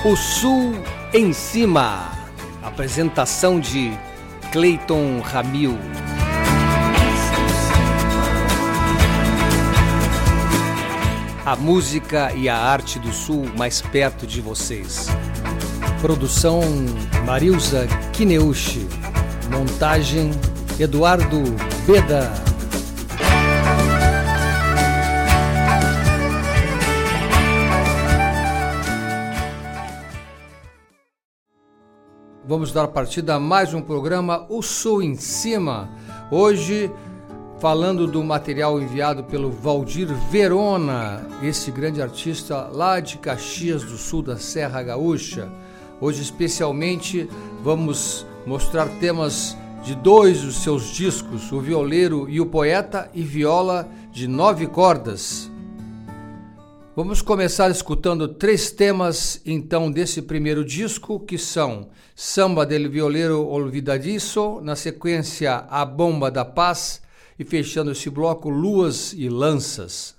O Sul em Cima. Apresentação de Cleiton Ramil. A música e a arte do Sul mais perto de vocês. Produção Marilza Kineuchi. Montagem Eduardo Beda. Vamos dar partida a mais um programa O Sul em Cima. Hoje falando do material enviado pelo Valdir Verona, esse grande artista lá de Caxias do Sul, da Serra Gaúcha. Hoje especialmente vamos mostrar temas de dois dos seus discos, O Violeiro e o Poeta e Viola de 9 cordas. Vamos começar escutando 3 temas, então, desse primeiro disco, que são Samba del Violeiro Olvidadizo, na sequência A Bomba da Paz, e fechando esse bloco, Luas e Lanças.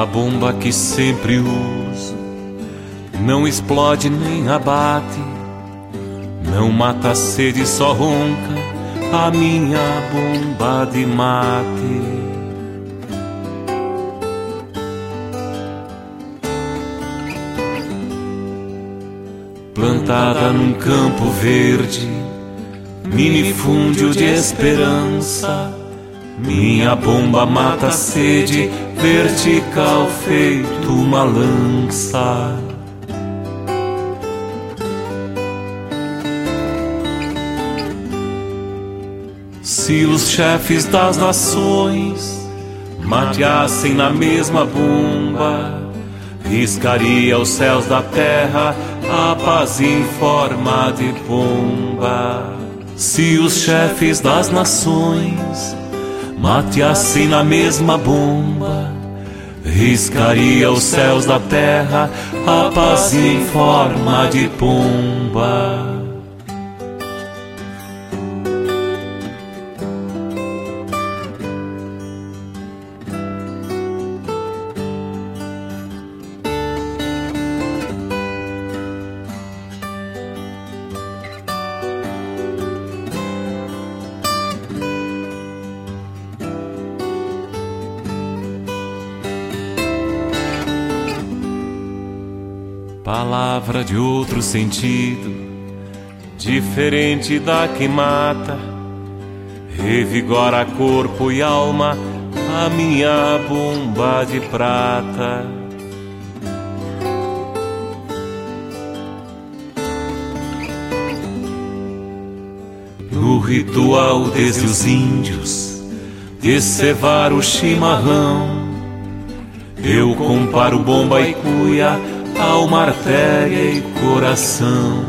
A bomba que sempre uso não explode nem abate, não mata a sede, só ronca a minha bomba de mate. Plantada num campo verde, minifúndio de esperança, minha bomba mata a sede, vertical feito uma lança. Se os chefes das nações mateassem na mesma bomba, riscaria os céus da terra a paz em forma de pomba. Se os chefes das nações mateassem na mesma bomba, riscaria os céus da terra a paz em forma de pomba. Palavra de outro sentido, diferente da que mata, revigora corpo e alma a minha bomba de prata. No ritual desde os índios de cevar o chimarrão, eu comparo bomba e cuia, alma, artéria e coração.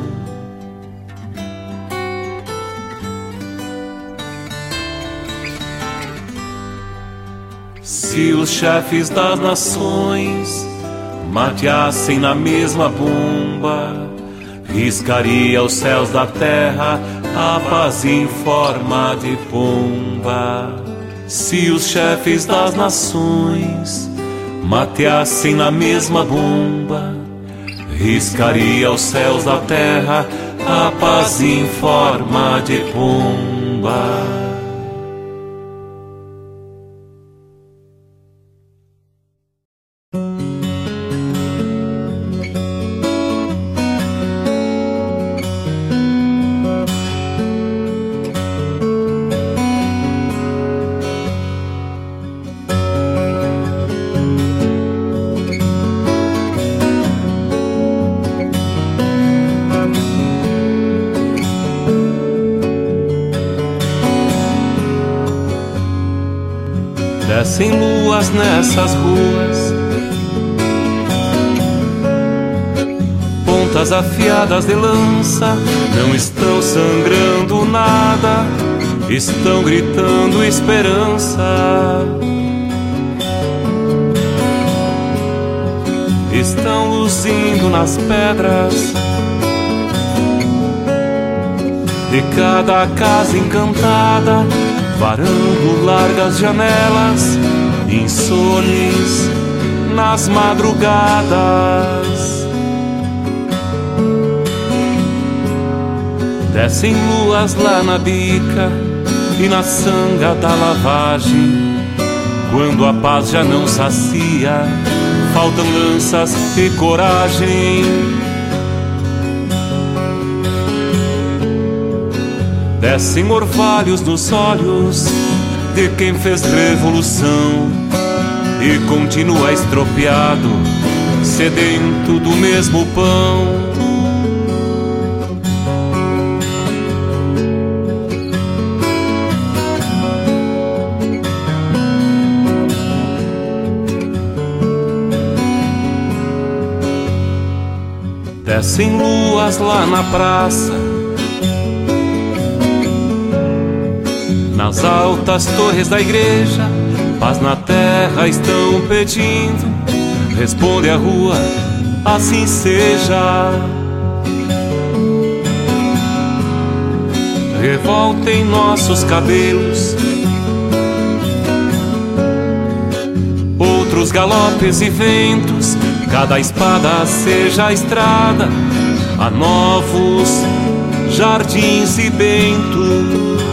Se os chefes das nações mateassem na mesma bomba, riscaria os céus da terra a paz em forma de pomba. Se os chefes das nações mateassem na mesma bomba, riscaria os céus da terra a paz em forma de pomba. Descem luas nessas ruas, pontas afiadas de lança, não estão sangrando nada, estão gritando esperança. Estão luzindo nas pedras de cada casa encantada, varando largas janelas, insones nas madrugadas. Descem luas lá na bica e na sanga da lavagem, quando a paz já não sacia, faltam lanças e coragem. Descem orvalhos nos olhos de quem fez revolução e continua estropiado, sedento do mesmo pão. Descem luas lá na praça, nas altas torres da igreja, paz na terra estão pedindo. Responde a rua, assim seja. Revolta em nossos cabelos, outro pros galopes e ventos, cada espada seja estrada a novos jardins e bentos.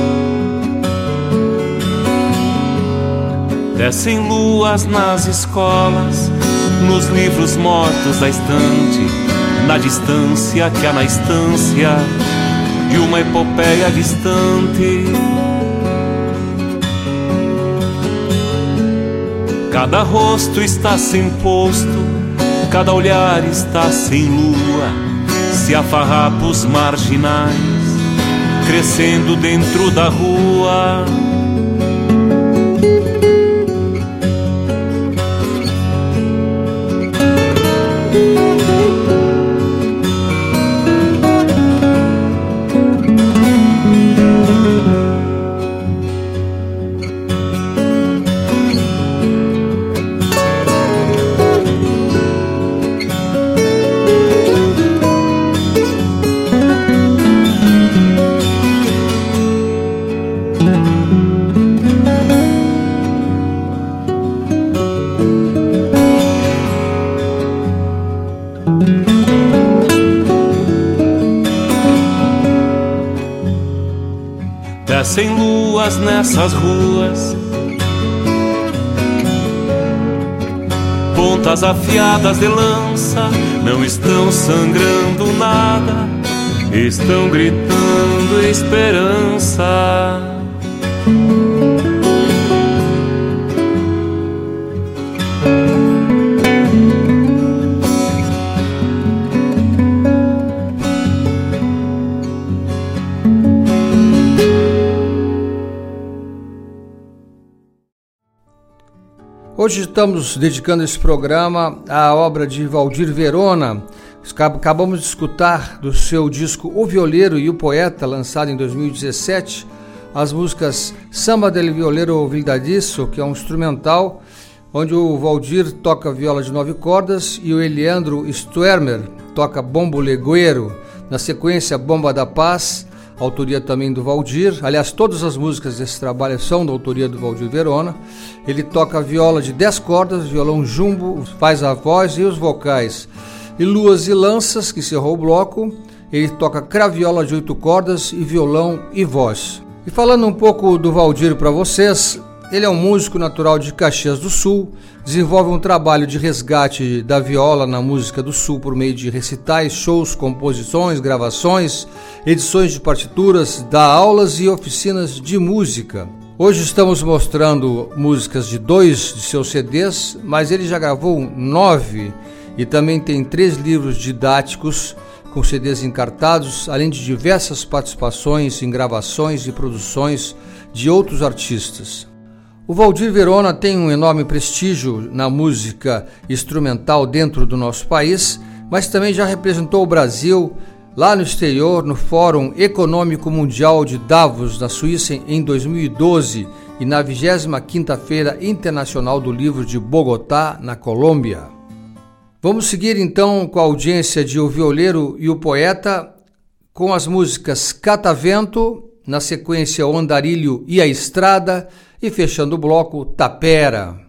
Descem luas nas escolas, nos livros mortos da estante, na distância que há na estância de uma epopeia distante. Cada rosto está sem posto, cada olhar está sem lua, se a farrapos marginais crescendo dentro da rua. Descem luas nessas ruas, pontas afiadas de lança, não estão sangrando nada, estão gritando esperança. Hoje estamos dedicando esse programa à obra de Valdir Verona. Acabamos de escutar do seu disco O Violeiro e o Poeta, lançado em 2017, as músicas Samba del Violero Vildadiço, que é um instrumental, onde o Valdir toca viola de 9 cordas e o Eliandro Stuermer toca bombo legueiro. Na sequência, Bomba da Paz, autoria também do Valdir. Aliás, todas as músicas desse trabalho são da autoria do Valdir Verona. Ele toca viola de 10 cordas, violão jumbo, faz a voz e os vocais. E Luas e Lanças, que encerrou o bloco, ele toca craviola de 8 cordas e violão e voz. E falando um pouco do Valdir para vocês, ele é um músico natural de Caxias do Sul, desenvolve um trabalho de resgate da viola na música do Sul por meio de recitais, shows, composições, gravações, edições de partituras, dá aulas e oficinas de música. Hoje estamos mostrando músicas de 2 de seus CDs, mas ele já gravou 9 e também tem 3 livros didáticos com CDs encartados, além de diversas participações em gravações e produções de outros artistas. O Valdir Verona tem um enorme prestígio na música instrumental dentro do nosso país, mas também já representou o Brasil lá no exterior, no Fórum Econômico Mundial de Davos, na Suíça, em 2012, e na 25ª Feira Internacional do Livro de Bogotá, na Colômbia. Vamos seguir então com a audiência de O Violeiro e o Poeta, com as músicas Catavento, na sequência O Andarilho e a Estrada, e fechando o bloco, Tapera.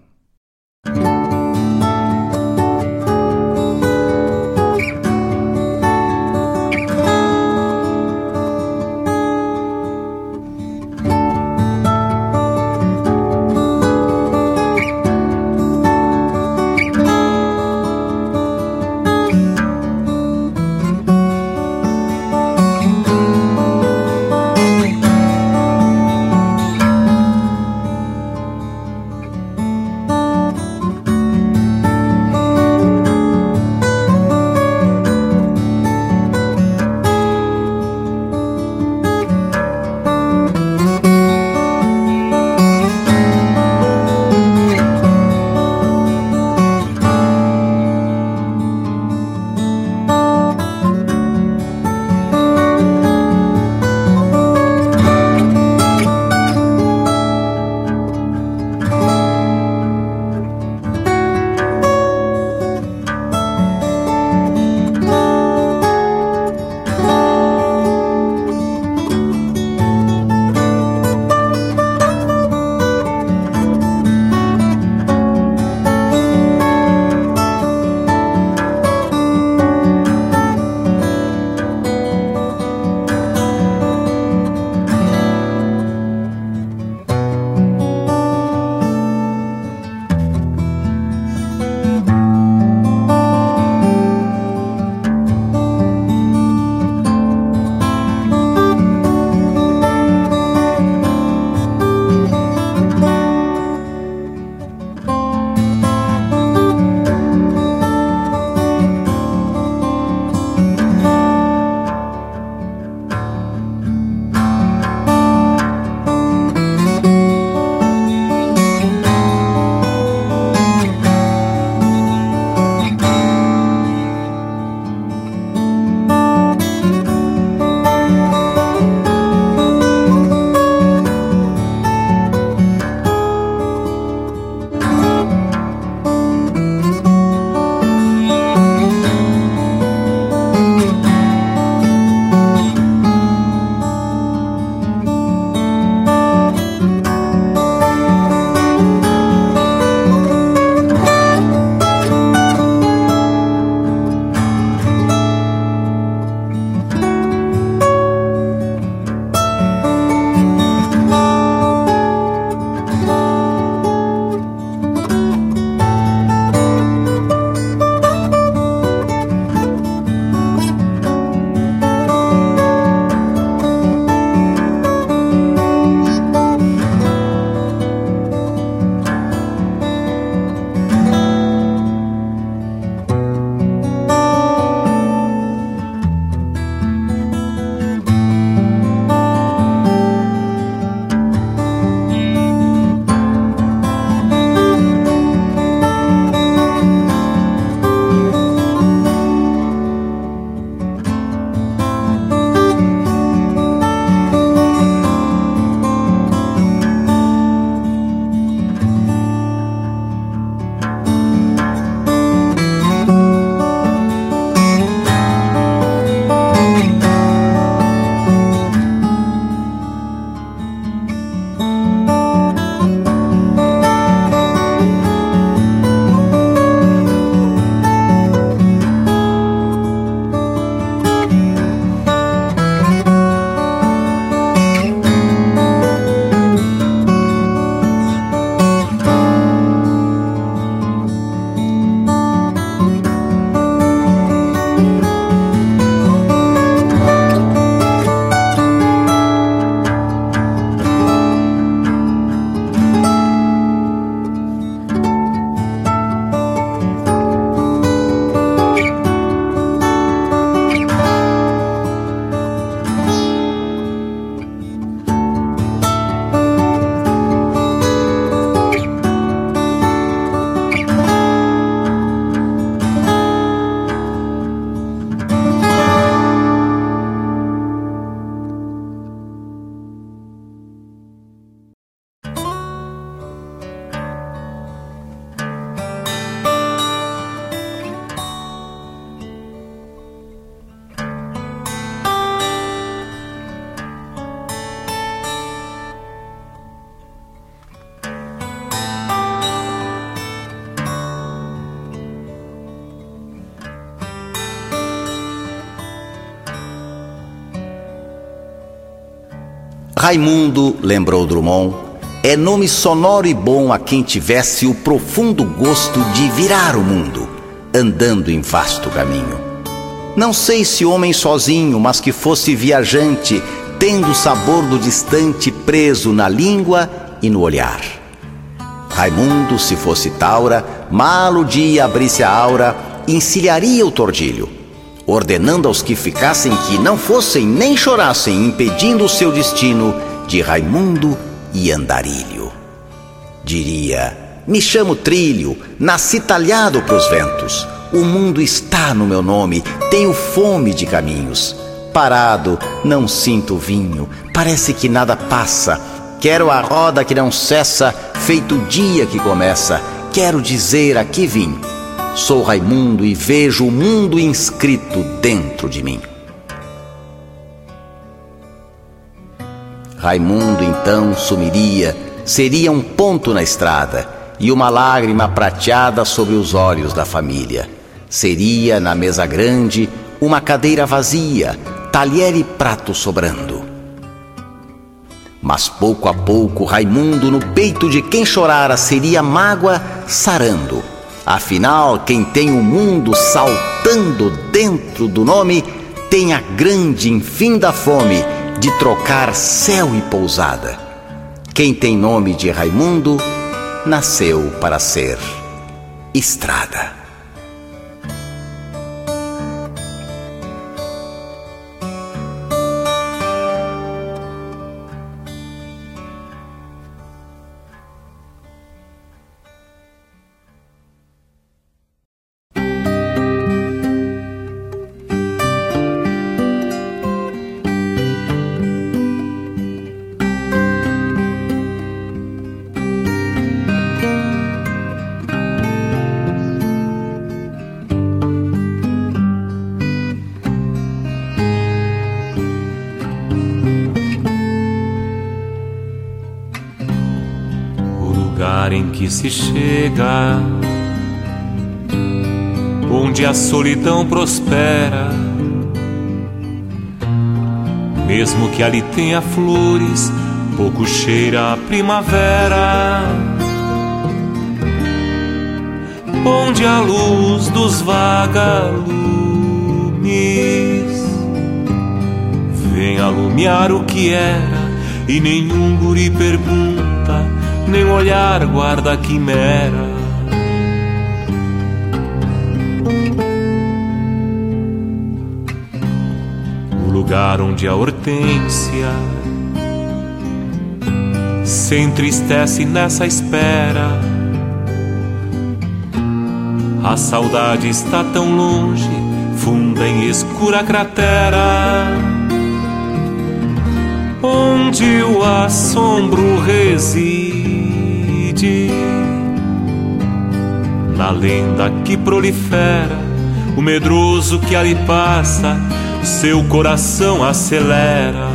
Raimundo, lembrou Drummond, é nome sonoro e bom a quem tivesse o profundo gosto de virar o mundo, andando em vasto caminho. Não sei se homem sozinho, mas que fosse viajante, tendo o sabor do distante preso na língua e no olhar. Raimundo, se fosse taura, mal o dia abrisse a aura, encilharia o tordilho, ordenando aos que ficassem que não fossem nem chorassem, impedindo o seu destino de Raimundo e andarilho. Diria: me chamo Trilho, nasci talhado pros ventos, o mundo está no meu nome, tenho fome de caminhos. Parado, não sinto vinho, parece que nada passa, quero a roda que não cessa, feito o dia que começa, quero dizer aqui vim. Sou Raimundo e vejo o mundo inscrito dentro de mim. Raimundo então sumiria, seria um ponto na estrada e uma lágrima prateada sobre os olhos da família. Seria na mesa grande uma cadeira vazia, talher e prato sobrando. Mas pouco a pouco Raimundo no peito de quem chorara seria mágoa sarando. Afinal, quem tem o mundo saltando dentro do nome tem a grande infinda fome de trocar céu e pousada. Quem tem nome de Raimundo nasceu para ser estrada. Em que se chega, onde a solidão prospera, mesmo que ali tenha flores, pouco cheira a primavera. Onde a luz dos vagalumes vem alumiar o que era, e nenhum guri pergunta, nem olhar guarda a quimera. O lugar onde a hortênsia se entristece nessa espera. A saudade está tão longe, funda em escura cratera, onde o assombro reside. Na lenda que prolifera, o medroso que ali passa, seu coração acelera.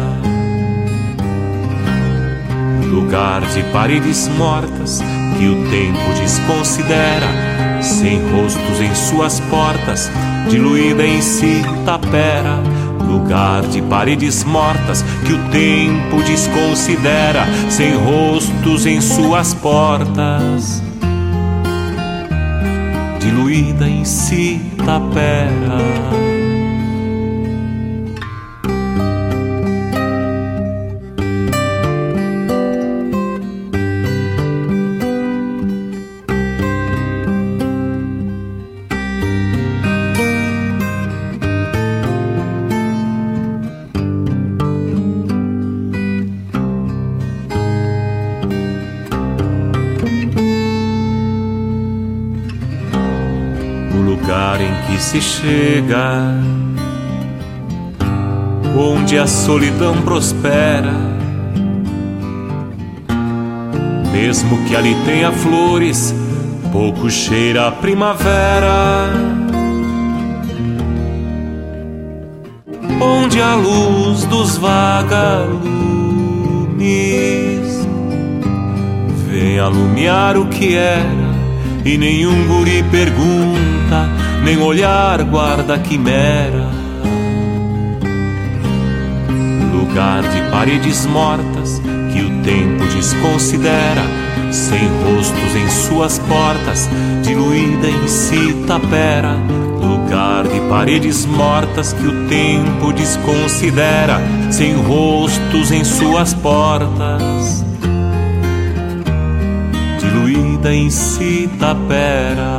Lugar de paredes mortas que o tempo desconsidera, sem rostos em suas portas, diluída em si tapera. Lugar de paredes mortas que o tempo desconsidera, sem rostos em suas portas, diluída em si tapera. Se chega, onde a solidão prospera, mesmo que ali tenha flores, pouco cheira a primavera. Onde a luz dos vagalumes vem alumiar o que era, e nenhum guri pergunta, nem olhar guarda a quimera. lugar de paredes mortas que o tempo desconsidera, sem rostos em suas portas, diluída em si tapera. Lugar de paredes mortas que o tempo desconsidera, sem rostos em suas portas, diluída em si tapera.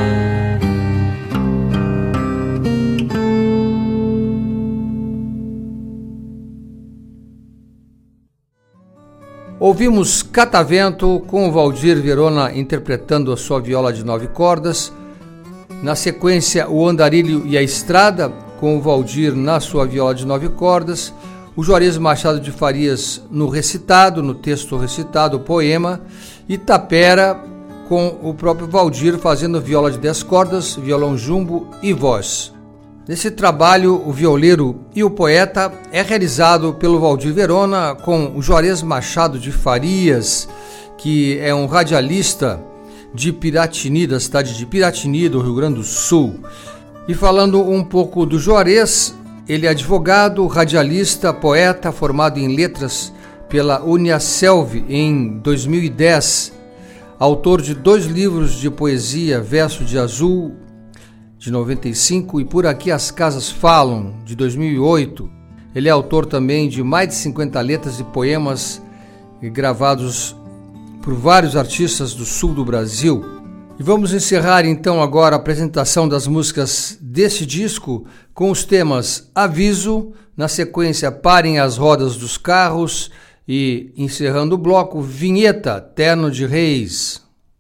Ouvimos Catavento com o Valdir Verona interpretando a sua viola de 9 cordas. Na sequência, o Andarilho e a Estrada com o Valdir na sua viola de 9 cordas. O Juarez Machado de Farias no texto recitado, o poema. E Tapera com o próprio Valdir fazendo viola de 10 cordas, violão jumbo e voz. Nesse trabalho, o violeiro e o poeta é realizado pelo Valdir Verona com o Juarez Machado de Farias, que é um radialista de Piratini, da cidade de Piratini, do Rio Grande do Sul. E falando um pouco do Juarez, ele é advogado, radialista, poeta, formado em letras pela Uniaselv em 2010, autor de 2 livros de poesia, Verso de Azul, de 95, e Por Aqui as Casas Falam, de 2008. Ele é autor também de mais de 50 letras e poemas gravados por vários artistas do sul do Brasil. E vamos encerrar então agora a apresentação das músicas desse disco com os temas Aviso, na sequência Parem as Rodas dos Carros e, encerrando o bloco, Vinheta, Terno de Reis.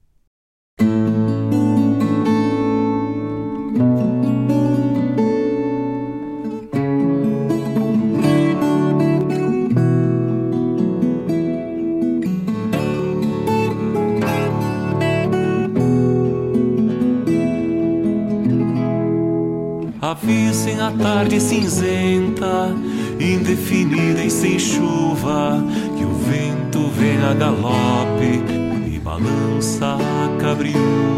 Avisem a tarde cinzenta, indefinida e sem chuva, que o vento vem a galope e balança a cabriúva,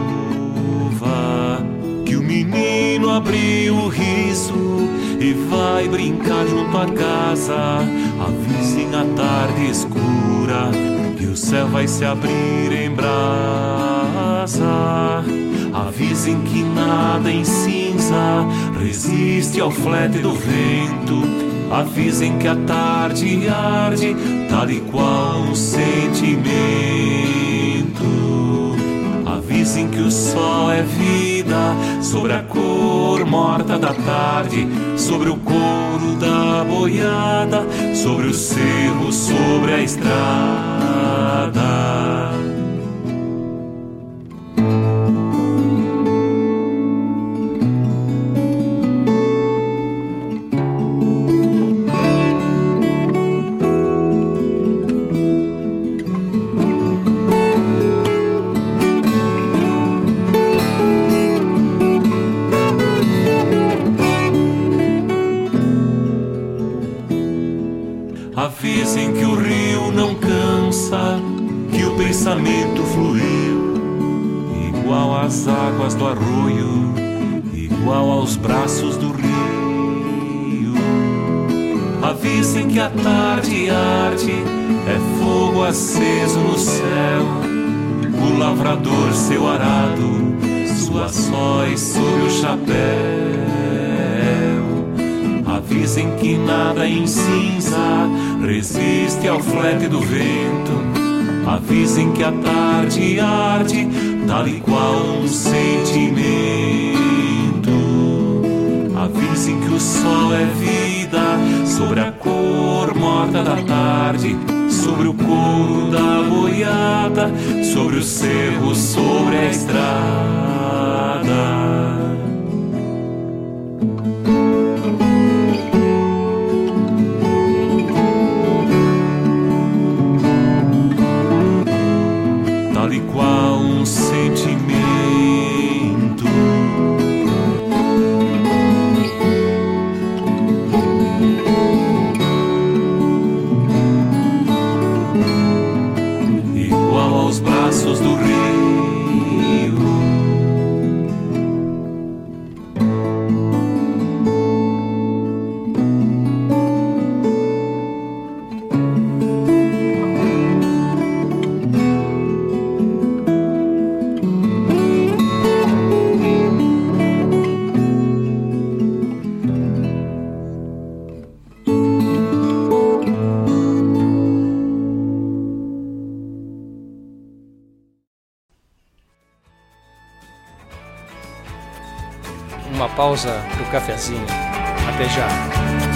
que o menino abriu o riso e vai brincar junto à casa. Avisem a tarde escura, que o céu vai se abrir em brasa. Avisem que nada em cinza resiste ao flete do vento. Avisem que a tarde arde, tal e qual um sentimento. Avisem que o sol é vida, sobre a cor morta da tarde, sobre o couro da boiada, sobre o cerro, sobre a estrada. Avisem que o rio não cansa, que o pensamento fluiu, igual às águas do arroio, igual aos braços do rio. Avisem que a tarde arde, é fogo aceso no céu, o lavrador seu arado, suas sóis sobre o chapéu. Avisem que nada em cinza resiste ao flete do vento. Avisem que a tarde arde, tal e qual um sentimento. Avisem que o sol é vida, sobre a cor morta da tarde, sobre o couro da boiada, sobre o cerro, sobre a estrada. Tal e qual um sentimento. Igual aos braços do rio. pausa pro cafezinho. Até já.